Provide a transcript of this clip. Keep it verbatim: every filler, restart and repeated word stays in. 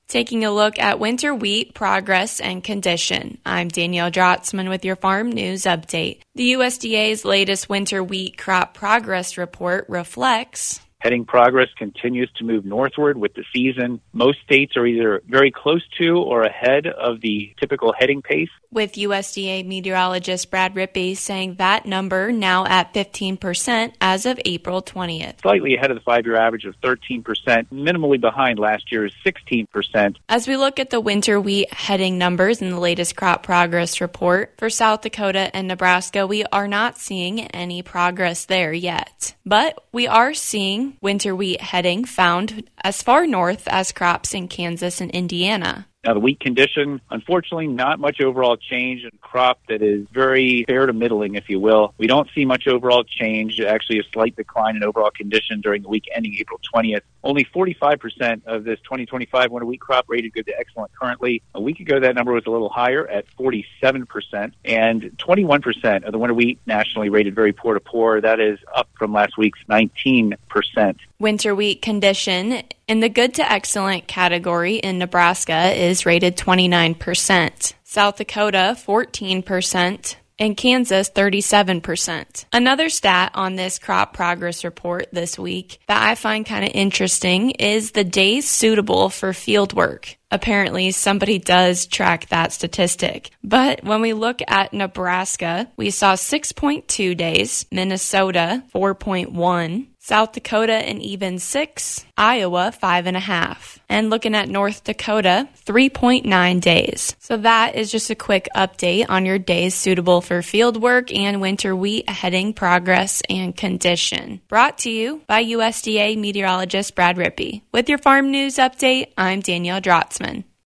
Taking a look at winter wheat progress and condition. I'm Danielle Drotzman with your Farm News Update. The U S D A's latest winter wheat crop progress report reflects heading progress continues to move northward with the season. Most states are either very close to or ahead of the typical heading pace. With U S D A meteorologist Brad Rippey saying that number now at fifteen percent as of April twentieth. Slightly ahead of the five-year average of thirteen percent, minimally behind last year's sixteen percent. As we look at the winter wheat heading numbers in the latest crop progress report, for South Dakota and Nebraska, we are not seeing any progress there yet. But we are seeing winter wheat heading found as far north as crops in Kansas and Indiana. Now, the wheat condition, unfortunately, not much overall change in crop that is very fair to middling, if you will. We don't see much overall change, actually a slight decline in overall condition during the week ending April twentieth. Only forty-five percent of this twenty twenty-five winter wheat crop rated good to excellent currently. A week ago, that number was a little higher at forty-seven percent, and twenty-one percent of the winter wheat nationally rated very poor to poor. That is up from last week's nineteen percent. Winter wheat condition in the good to excellent category in Nebraska is rated twenty-nine percent. South Dakota, fourteen percent. And Kansas, thirty-seven percent. Another stat on this crop progress report this week that I find kind of interesting is the days suitable for field work. Apparently, somebody does track that statistic. But when we look at Nebraska, we saw six point two days, Minnesota, four point one, South Dakota an even six, Iowa five and a half, and looking at North Dakota, three point nine days. So that is just a quick update on your days suitable for field work and winter wheat heading progress and condition. Brought to you by U S D A meteorologist Brad Rippey. With your Farm News Update, I'm Danielle Drotzman.